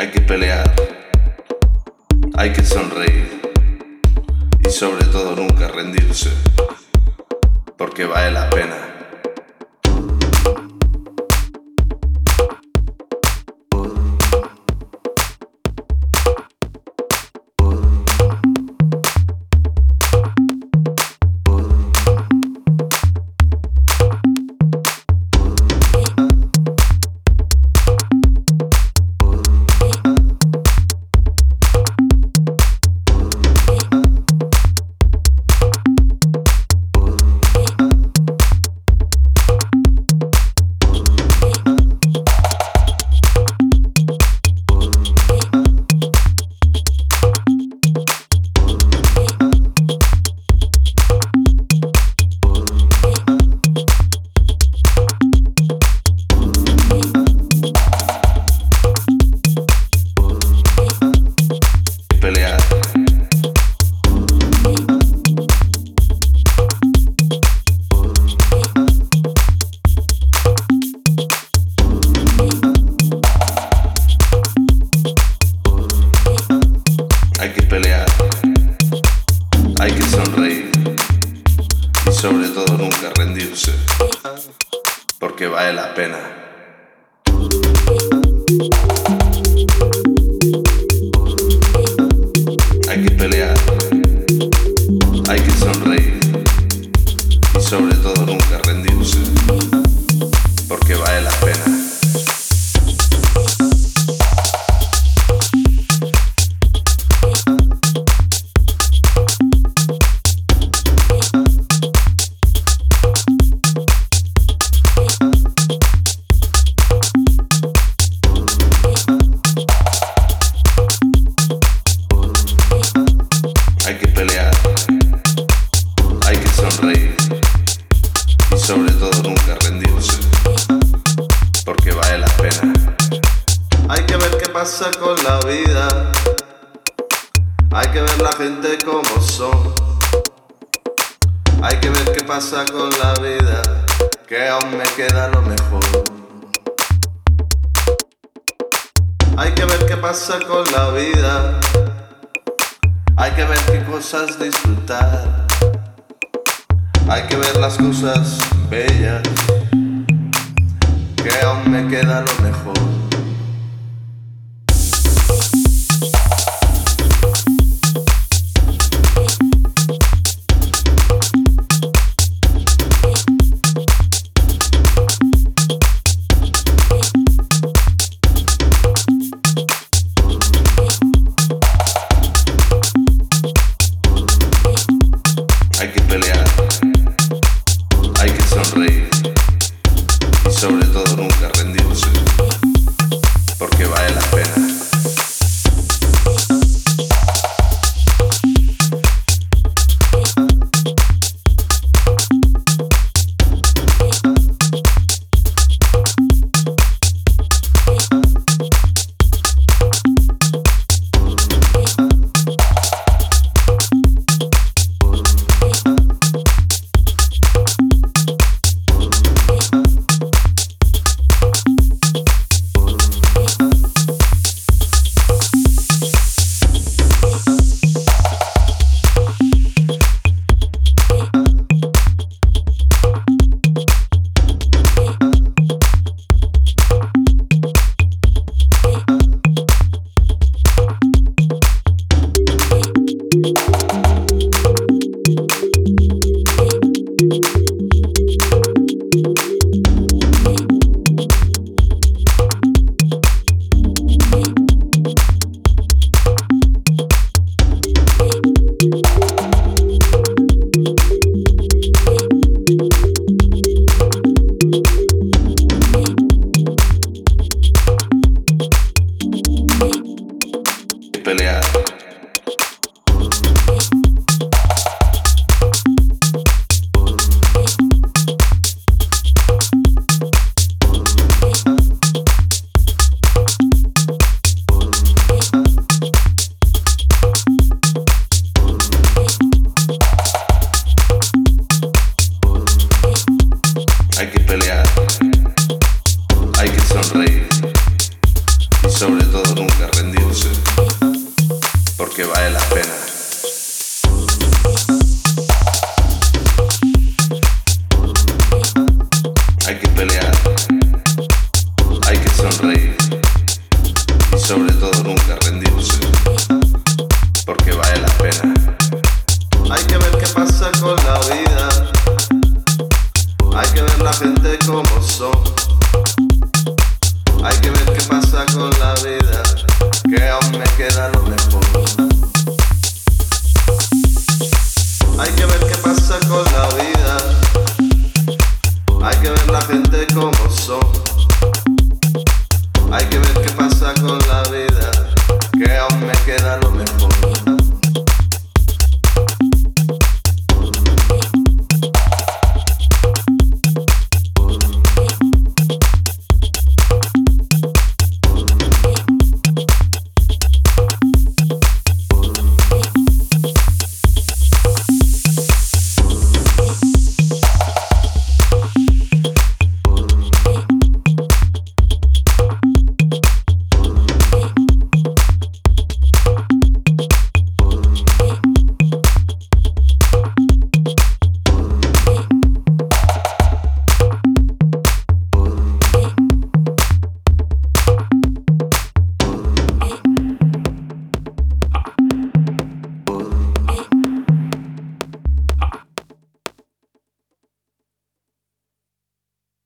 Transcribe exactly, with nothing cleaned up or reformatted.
Hay que pelear, hay que sonreír y sobre todo nunca rendirse, porque vale la pena. Hay que pelear, hay que sonreír y sobre todo nunca rendirse, porque vale la pena. Hay que pelear, hay que sonreír y sobre todo nunca rendirse, porque vale la pena. Hay que pelear, hay que sonreír y sobre todo nunca rendirse, porque vale la pena. Hay que ver qué pasa con la vida, hay que ver la gente como son. Hay que ver qué pasa con la vida, que aún me queda lo mejor. Hay que ver qué pasa con la vida, hay que ver qué cosas disfrutar. Hay que ver las cosas bellas, que aún me queda lo mejor.